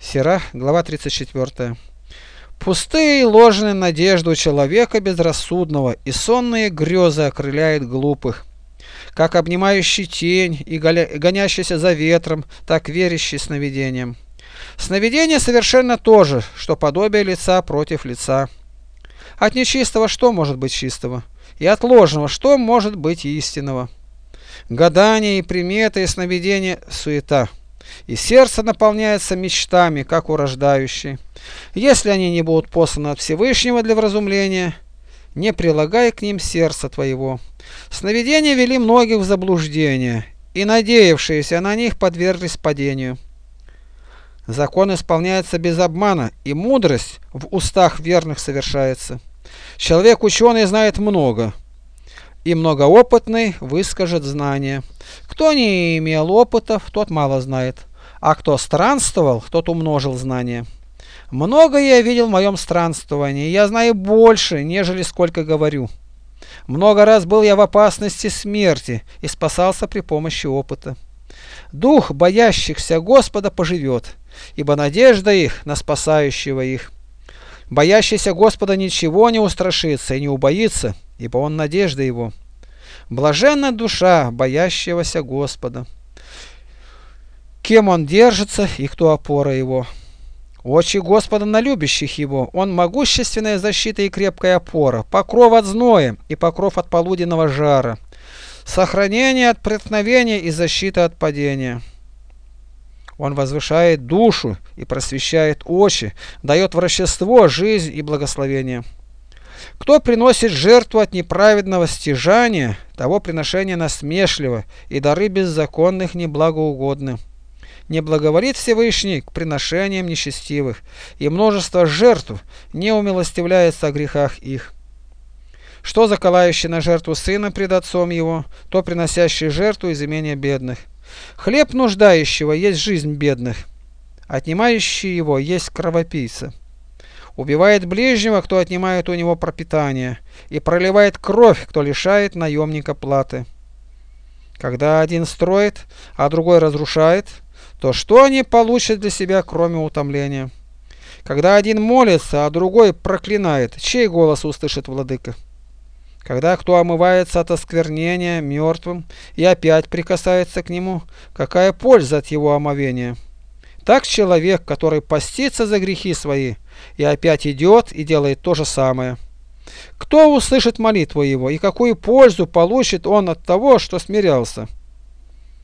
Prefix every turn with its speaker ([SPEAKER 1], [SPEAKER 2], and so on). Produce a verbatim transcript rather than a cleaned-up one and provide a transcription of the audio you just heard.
[SPEAKER 1] Сирах, глава тридцать четвёртая. Пустые и ложные надежды у человека безрассудного, и сонные грезы окрыляют глупых. Как обнимающий тень и гонящийся за ветром, так верящий сновидением. Сновидение совершенно то же, что подобие лица против лица. От нечистого что может быть чистого? И от ложного что может быть истинного? Гадания и приметы и сновидения – суета. И сердце наполняется мечтами, как у рождающей. Если они не будут посланы от Всевышнего для вразумления, не прилагай к ним сердца твоего. Сновидения вели многих в заблуждение, и надеявшиеся на них подверглись падению. Закон исполняется без обмана, и мудрость в устах верных совершается. Человек ученый знает много, и многоопытный выскажет знания. Кто не имел опытов, тот мало знает, а кто странствовал, тот умножил знания. Много я видел в моем странствовании, я знаю больше, нежели сколько говорю. Много раз был я в опасности смерти и спасался при помощи опыта. Дух боящихся Господа поживет, ибо надежда их на спасающего их. Боящийся Господа ничего не устрашится и не убоится, ибо он надежда его. Блаженна душа боящегося Господа. Кем он держится и кто опора его? Очи Господа на любящих его, он могущественная защита и крепкая опора, покров от зноя и покров от полуденного жара, сохранение от преткновения и защита от падения. Он возвышает душу и просвещает очи, дает врачество, жизнь и благословение. Кто приносит жертву от неправедного стяжания, того приношение насмешливо, и дары беззаконных неблагоугодны. Не благоволит Всевышний к приношениям нечестивых, и множество жертв не умилостивляется о грехах их. Что заколающий на жертву сына пред отцом его, то приносящий жертву из имения бедных. Хлеб нуждающего есть жизнь бедных, отнимающий его есть кровопийца. Убивает ближнего, кто отнимает у него пропитание, и проливает кровь, кто лишает наемника платы. Когда один строит, а другой разрушает, то что они получат для себя, кроме утомления? Когда один молится, а другой проклинает, чей голос услышит владыка? Когда кто омывается от осквернения мертвым и опять прикасается к нему, какая польза от его омовения? Так человек, который постится за грехи свои, и опять идет и делает то же самое. Кто услышит молитву его, и какую пользу получит он от того, что смирялся?